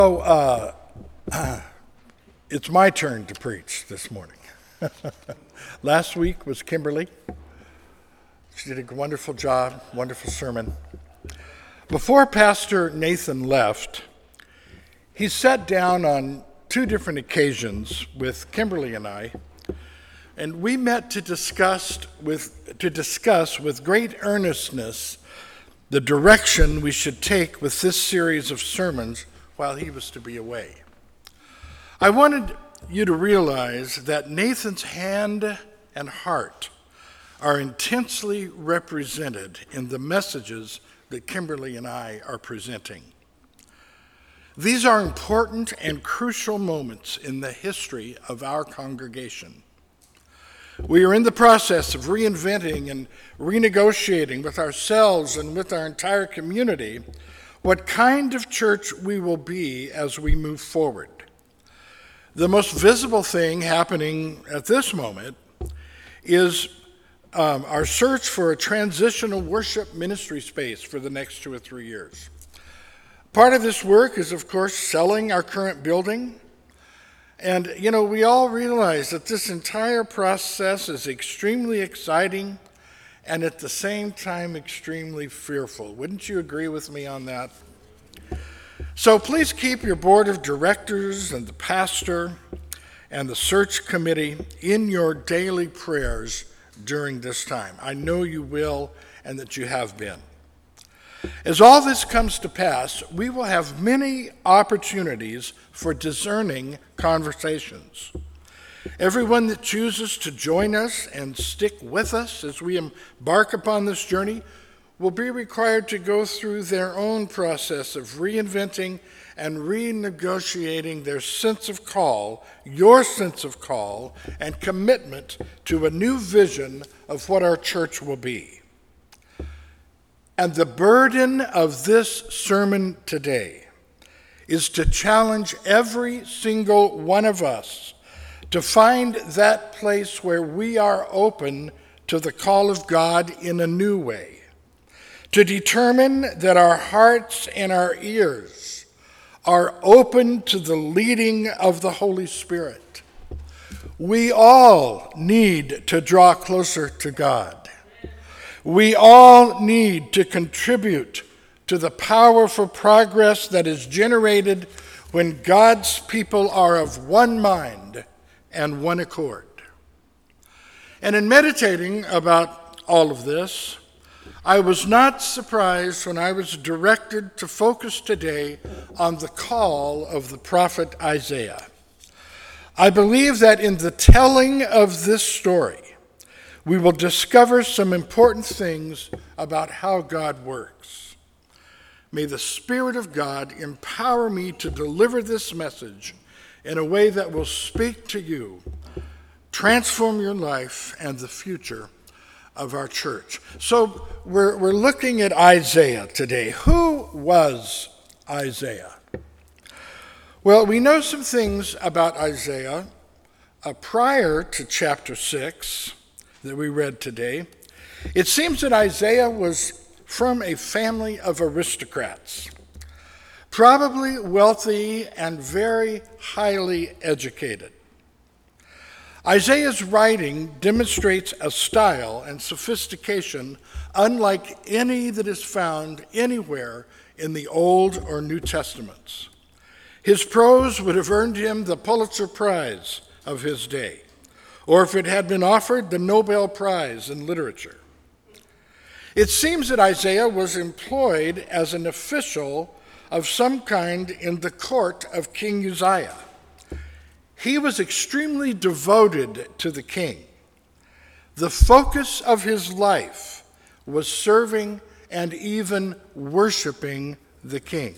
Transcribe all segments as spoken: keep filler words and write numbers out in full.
So, uh, it's my turn to preach this morning. Last week was Kimberly. She did a wonderful job, wonderful sermon. Before Pastor Nathan left, he sat down on two different occasions with Kimberly and I, and we met to discuss with, to discuss with great earnestness the direction we should take with this series of sermons while he was to be away. I wanted you to realize that Nathan's hand and heart are intensely represented in the messages that Kimberly and I are presenting. These are important and crucial moments in the history of our congregation. We are in the process of reinventing and renegotiating with ourselves and with our entire community what kind of church we will be as we move forward. The most visible thing happening at this moment is um, our search for a transitional worship ministry space for the next two or three years. Part of this work is, of course, selling our current building. And, you know, we all realize that this entire process is extremely exciting and at the same time extremely fearful. Wouldn't you agree with me on that? So please keep your board of directors and the pastor and the search committee in your daily prayers during this time. I know you will and that you have been. As all this comes to pass, we will have many opportunities for discerning conversations. Everyone that chooses to join us and stick with us as we embark upon this journey will be required to go through their own process of reinventing and renegotiating their sense of call, your sense of call, and commitment to a new vision of what our church will be. And the burden of this sermon today is to challenge every single one of us to find that place where we are open to the call of God in a new way, to determine that our hearts and our ears are open to the leading of the Holy Spirit. We all need to draw closer to God. We all need to contribute to the powerful progress that is generated when God's people are of one mind and one accord. And in meditating about all of this, I was not surprised when I was directed to focus today on the call of the prophet Isaiah. I believe that in the telling of this story, we will discover some important things about how God works. May the Spirit of God empower me to deliver this message in a way that will speak to you, transform your life, and the future of our church. So we're, we're looking at Isaiah today. Who was Isaiah? Well, we know some things about Isaiah uh, prior to chapter six that we read today. It seems that Isaiah was from a family of aristocrats, probably wealthy and very highly educated. Isaiah's writing demonstrates a style and sophistication unlike any that is found anywhere in the Old or New Testaments. His prose would have earned him the Pulitzer Prize of his day, or if it had been offered, the Nobel Prize in literature. It seems that Isaiah was employed as an official of some kind in the court of King Uzziah. He was extremely devoted to the king. The focus of his life was serving and even worshiping the king.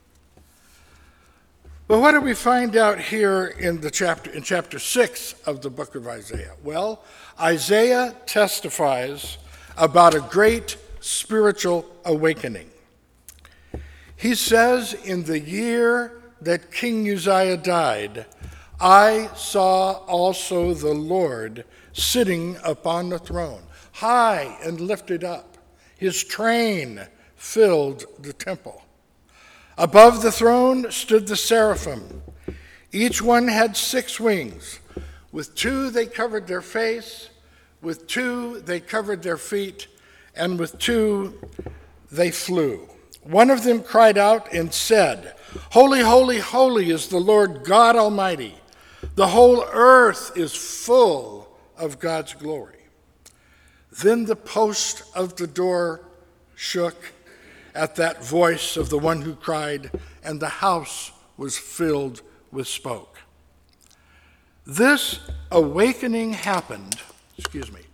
But what do we find out here in the chapter in chapter six of the book of Isaiah? Well, Isaiah testifies about a great spiritual awakening. He says, in the year that King Uzziah died, I saw also the Lord sitting upon the throne, high and lifted up. His train filled the temple. Above the throne stood the seraphim. Each one had six wings. With two they covered their face, with two they covered their feet, and with two they flew. One of them cried out and said, "Holy, holy, holy is the Lord God Almighty. The whole earth is full of God's glory." Then the post of the door shook at that voice of the one who cried, and the house was filled with smoke. This awakening happened, excuse me,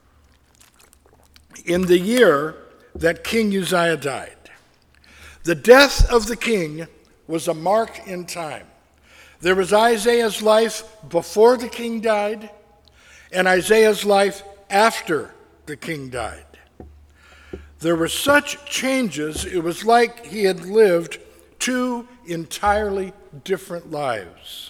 in the year that King Uzziah died. The death of the king was a mark in time. There was Isaiah's life before the king died, and Isaiah's life after the king died. There were such changes, it was like he had lived two entirely different lives.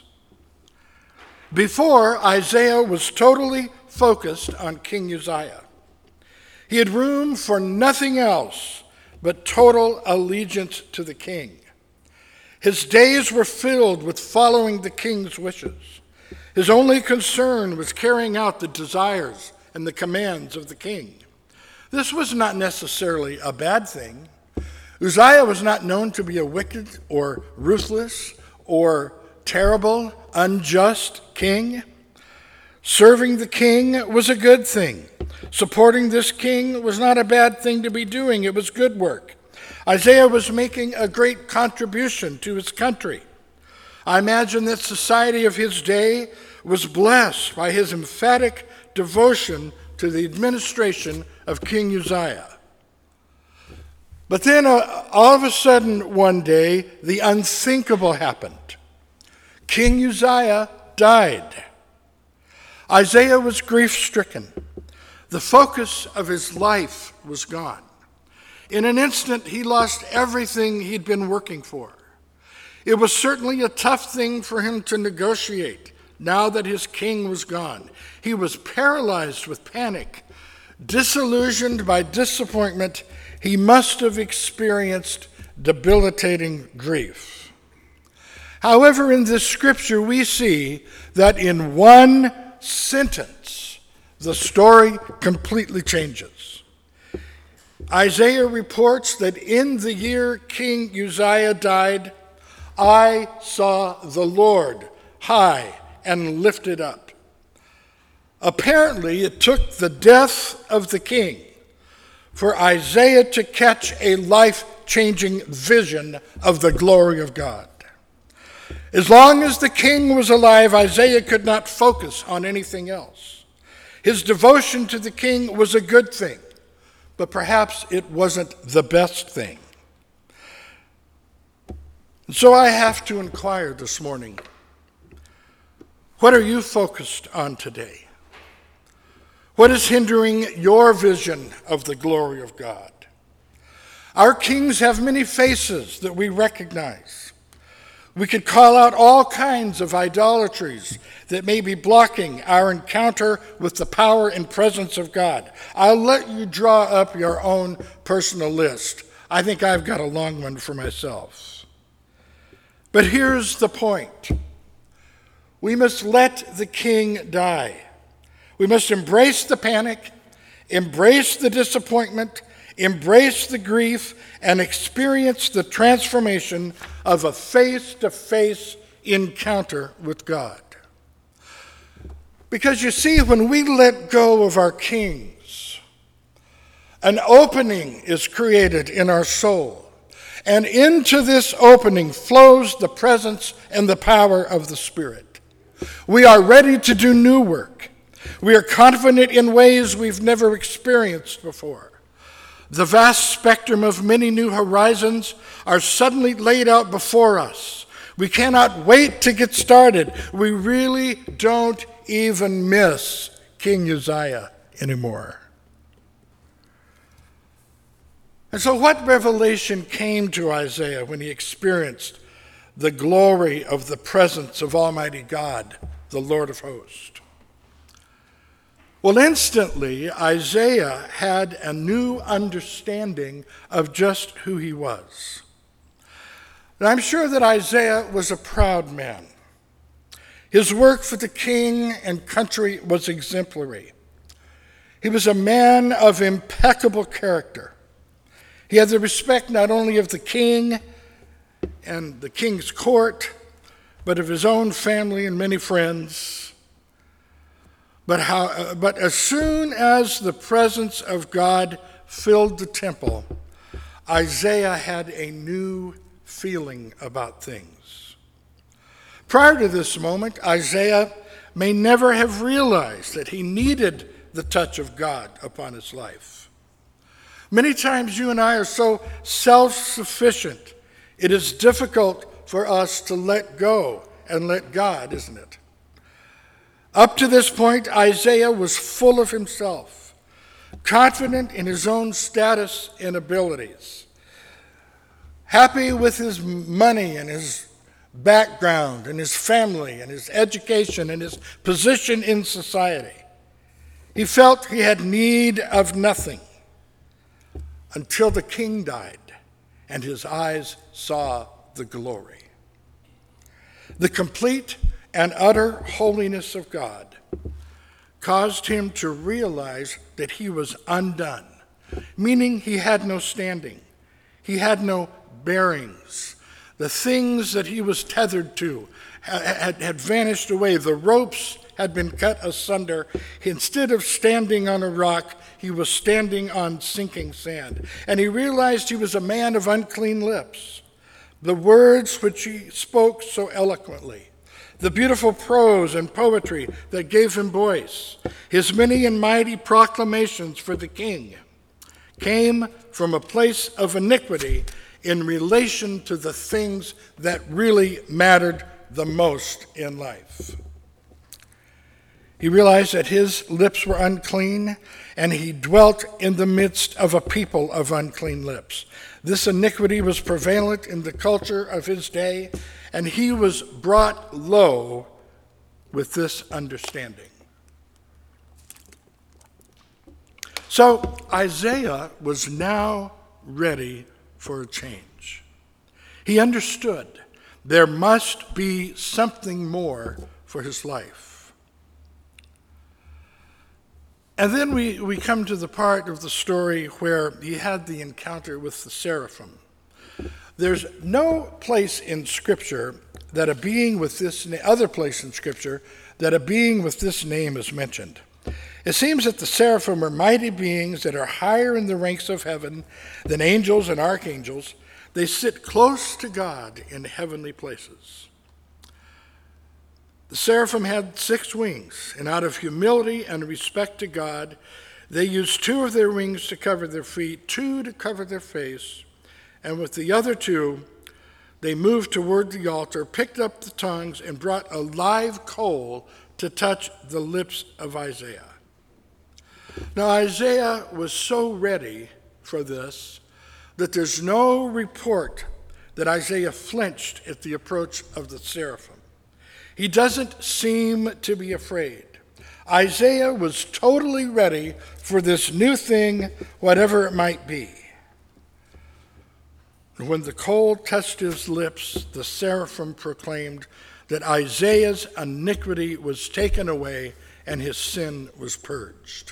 Before, Isaiah was totally focused on King Uzziah. He had room for nothing else but total allegiance to the king. His days were filled with following the king's wishes. His only concern was carrying out the desires and the commands of the king. This was not necessarily a bad thing. Uzziah was not known to be a wicked or ruthless or terrible, unjust king. Serving the king was a good thing. Supporting this king was not a bad thing to be doing. It was good work. Isaiah was making a great contribution to his country. I imagine that society of his day was blessed by his emphatic devotion to the administration of King Uzziah. But then uh, all of a sudden one day, the unthinkable happened. King Uzziah died. Isaiah was grief-stricken. The focus of his life was gone. In an instant, he lost everything he'd been working for. It was certainly a tough thing for him to negotiate now that his king was gone. He was paralyzed with panic. Disillusioned by disappointment, he must have experienced debilitating grief. However, in this scripture, we see that in one sentence, the story completely changes. Isaiah reports that in the year King Uzziah died, I saw the Lord high and lifted up. Apparently, it took the death of the king for Isaiah to catch a life-changing vision of the glory of God. As long as the king was alive, Isaiah could not focus on anything else. His devotion to the king was a good thing, but perhaps it wasn't the best thing. And so I have to inquire this morning, what are you focused on today? What is hindering your vision of the glory of God? Our kings have many faces that we recognize. We could call out all kinds of idolatries that may be blocking our encounter with the power and presence of God. I'll let you draw up your own personal list. I think I've got a long one for myself. But here's the point. We must let the king die. We must embrace the panic, embrace the disappointment, embrace the grief, and experience the transformation of a face-to-face encounter with God. Because you see, when we let go of our kings, an opening is created in our soul, and into this opening flows the presence and the power of the Spirit. We are ready to do new work. We are confident in ways we've never experienced before. The vast spectrum of many new horizons are suddenly laid out before us. We cannot wait to get started. We really don't even miss King Uzziah anymore. And so what revelation came to Isaiah when he experienced the glory of the presence of Almighty God, the Lord of hosts? Well, instantly, Isaiah had a new understanding of just who he was. And I'm sure that Isaiah was a proud man. His work for the king and country was exemplary. He was a man of impeccable character. He had the respect not only of the king and the king's court, but of his own family and many friends. But, how, uh, but as soon as the presence of God filled the temple, Isaiah had a new feeling about things. Prior to this moment, Isaiah may never have realized that he needed the touch of God upon his life. Many times you and I are so self-sufficient, it is difficult for us to let go and let God, isn't it? Up to this point, Isaiah was full of himself, confident in his own status and abilities, happy with his money and his background and his family and his education and his position in society. He felt he had need of nothing until the king died and his eyes saw the glory. The complete and utter holiness of God caused him to realize that he was undone, meaning he had no standing, he had no bearings. The things that he was tethered to had, had vanished away. The ropes had been cut asunder. Instead of standing on a rock, he was standing on sinking sand. And he realized he was a man of unclean lips. The words which he spoke so eloquently, the beautiful prose and poetry that gave him voice, his many and mighty proclamations for the king, came from a place of iniquity in relation to the things that really mattered the most in life. He realized that his lips were unclean, and he dwelt in the midst of a people of unclean lips. This iniquity was prevalent in the culture of his day, and he was brought low with this understanding. So Isaiah was now ready for a change. He understood there must be something more for his life. And then we, we come to the part of the story where he had the encounter with the seraphim. There's no place in Scripture that a being with this na- other place in Scripture that a being with this name is mentioned. It seems that the seraphim are mighty beings that are higher in the ranks of heaven than angels and archangels. They sit close to God in heavenly places. The seraphim had six wings, and out of humility and respect to God, they used two of their wings to cover their feet, two to cover their face, and with the other two, they moved toward the altar, picked up the tongues, and brought a live coal to touch the lips of Isaiah. Now, Isaiah was so ready for this that there's no report that Isaiah flinched at the approach of the seraphim. He doesn't seem to be afraid. Isaiah was totally ready for this new thing, whatever it might be. When the coal touched his lips, the seraphim proclaimed that Isaiah's iniquity was taken away and his sin was purged.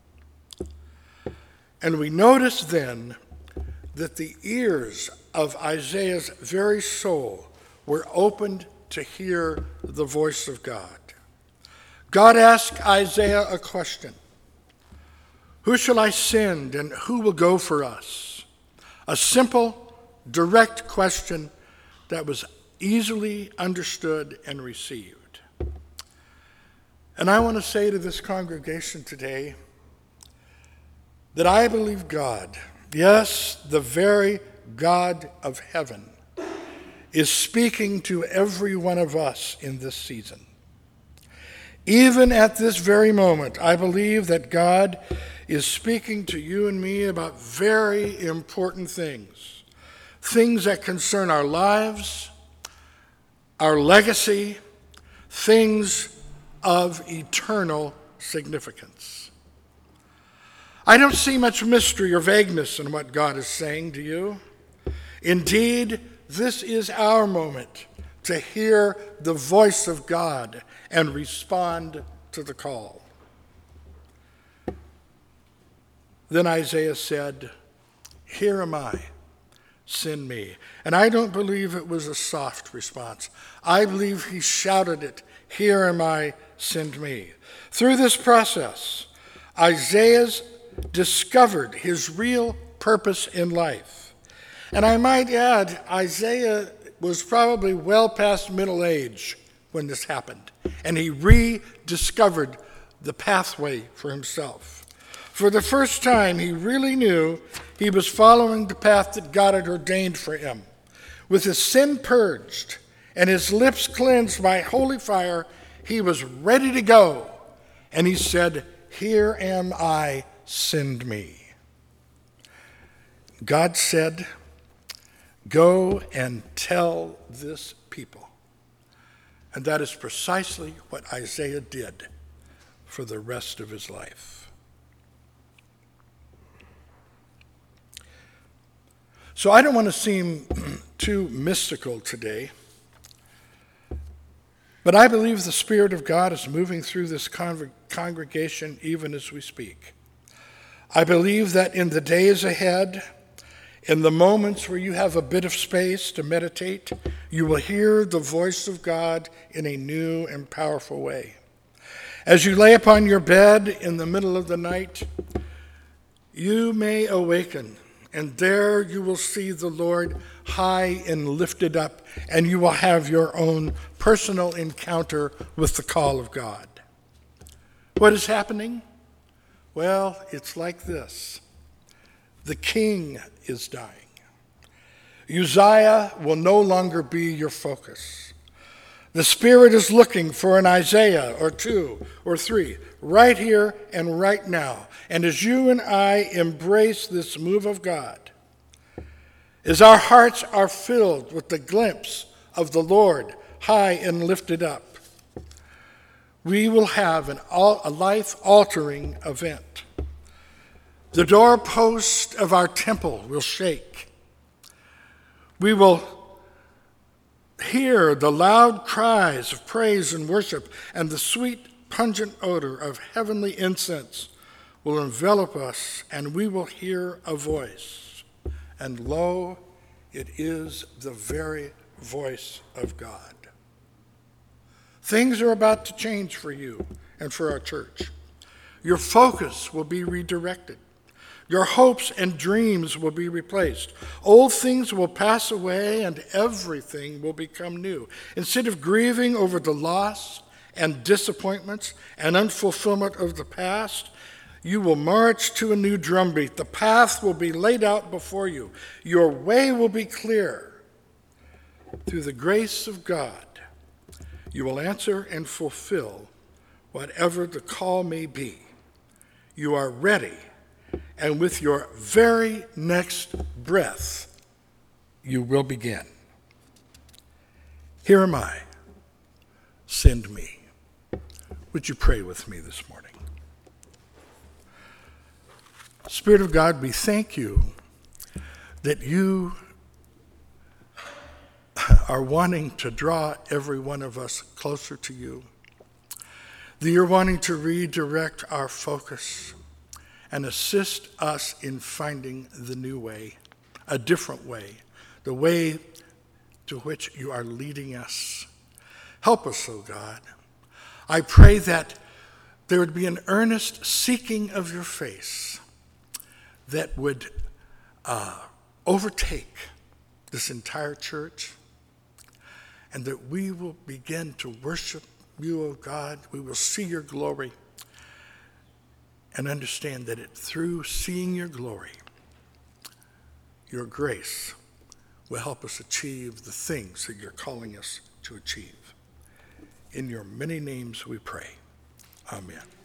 And we notice then that the ears of Isaiah's very soul were opened to hear the voice of God. God asked Isaiah a question. Who shall I send and who will go for us? A simple, direct question that was easily understood and received. And I want to say to this congregation today that I believe God, yes, the very God of heaven, is speaking to every one of us in this season. Even at this very moment, I believe that God is speaking to you and me about very important things, things that concern our lives, our legacy, things of eternal significance. I don't see much mystery or vagueness in what God is saying to you. Indeed, this is our moment to hear the voice of God and respond to the call. Then Isaiah said, "Here am I, send me." And I don't believe it was a soft response. I believe he shouted it, "Here am I, send me." Through this process, Isaiah's discovered his real purpose in life. And I might add, Isaiah was probably well past middle age when this happened, and he rediscovered the pathway for himself. For the first time, he really knew he was following the path that God had ordained for him. With his sin purged and his lips cleansed by holy fire, he was ready to go. And he said, "Here am I, send me." God said, "Go and tell this people." And that is precisely what Isaiah did for the rest of his life. So I don't want to seem too mystical today, but I believe the Spirit of God is moving through this con- congregation even as we speak. I believe that in the days ahead, in the moments where you have a bit of space to meditate, you will hear the voice of God in a new and powerful way. As you lay upon your bed in the middle of the night, you may awaken, and there you will see the Lord high and lifted up, and you will have your own personal encounter with the call of God. What is happening? Well, it's like this. The king is dying. Uzziah will no longer be your focus. The Spirit is looking for an Isaiah or two or three right here and right now. And as you and I embrace this move of God, as our hearts are filled with the glimpse of the Lord high and lifted up, we will have an, a life-altering event. The doorpost of our temple will shake. We will hear the loud cries of praise and worship, and the sweet, pungent odor of heavenly incense will envelop us, and we will hear a voice. And lo, it is the very voice of God. Things are about to change for you and for our church. Your focus will be redirected. Your hopes and dreams will be replaced. Old things will pass away and everything will become new. Instead of grieving over the loss and disappointments and unfulfillment of the past, you will march to a new drumbeat. The path will be laid out before you. Your way will be clear. Through the grace of God, you will answer and fulfill whatever the call may be. You are ready. And with your very next breath, you will begin. Here am I, send me. Would you pray with me this morning? Spirit of God, we thank you that you are wanting to draw every one of us closer to you, that you're wanting to redirect our focus and assist us in finding the new way, a different way, the way to which you are leading us. Help us, O God. I pray that there would be an earnest seeking of your face that would uh, overtake this entire church, and that we will begin to worship you, O God. We will see your glory, and understand that it, through seeing your glory, your grace will help us achieve the things that you're calling us to achieve. In your many names we pray. Amen.